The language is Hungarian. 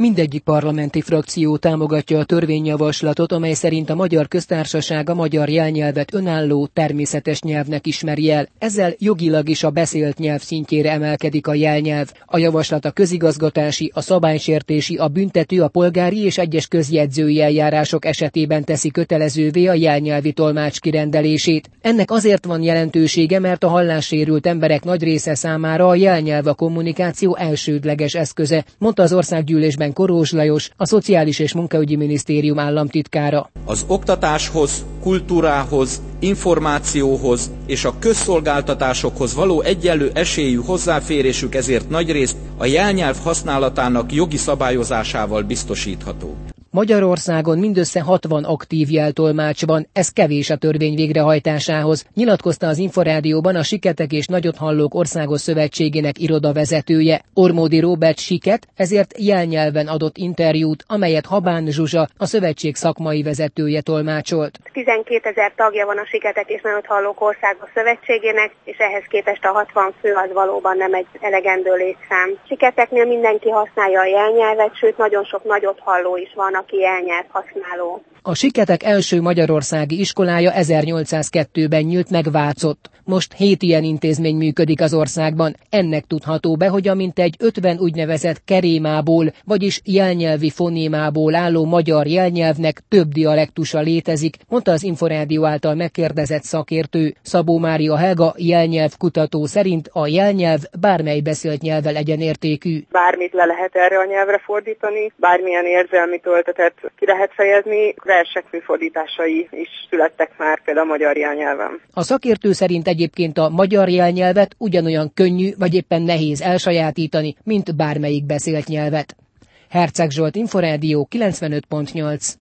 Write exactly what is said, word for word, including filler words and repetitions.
Mindegyik parlamenti frakció támogatja a törvényjavaslatot, amely szerint a Magyar Köztársaság a magyar jelnyelvet önálló, természetes nyelvnek ismeri el. Ezzel jogilag is a beszélt nyelv szintjére emelkedik a jelnyelv. A javaslat a közigazgatási, a szabálysértési, a büntető, a polgári és egyes közjegyzői eljárások esetében teszi kötelezővé a jelnyelvi tolmács kirendelését. Ennek azért van jelentősége, mert a hallássérült emberek nagy része számára a jelnyelv a kommunikáció elsődleges eszköze, mondta az Országgyűlésben Korós Lajos, a Szociális és Munkaügyi Minisztérium államtitkára. Az oktatáshoz, kultúrához, információhoz és a közszolgáltatásokhoz való egyenlő esélyű hozzáférésük ezért nagyrészt a jelnyelv használatának jogi szabályozásával biztosítható. Magyarországon mindössze hatvan aktív jeltolmács van, ez kevés a törvény végrehajtásához, nyilatkozta az Inforádióban a Siketek és Nagyothallók Országos Szövetségének irodavezetője. Ormódi Róbert Siket ezért jelnyelven adott interjút, amelyet Habán Zsuzsa, a szövetség szakmai vezetője tolmácsolt. tizenkétezer tagja van a Siketek és Nagyothallók Országos Szövetségének, és ehhez képest a hatvan fő az valóban nem egy elegendő létszám. Siketeknél mindenki használja a jelnyelvet, sőt nagyon sok nagyothalló is van, aki jelnyelv használó. A Siketek első magyarországi iskolája ezernyolcszázkettőben nyílt meg Vácott. Most hét ilyen intézmény működik az országban. Ennek tudható be, hogy amintegy ötven úgynevezett kerémából, vagyis jelnyelvi fonémából álló magyar jelnyelvnek több dialektusa létezik, mondta az Inforádió által megkérdezett szakértő. Szabó Mária Helga jelnyelvkutató szerint a jelnyelv bármely beszélt nyelvvel egyenértékű. Bármit le lehet erre a nyelvre fordítani, bármilyen érzelmi töltetet ki lehet fejezni, versek fordításai is születtek már például a magyar jelnyelven. A szakértő szerint egyébként a magyar jelnyelvet ugyanolyan könnyű vagy éppen nehéz elsajátítani, mint bármelyik beszélt nyelvet. Herceg Zsolt, Inforádió kilencvenöt pont nyolc.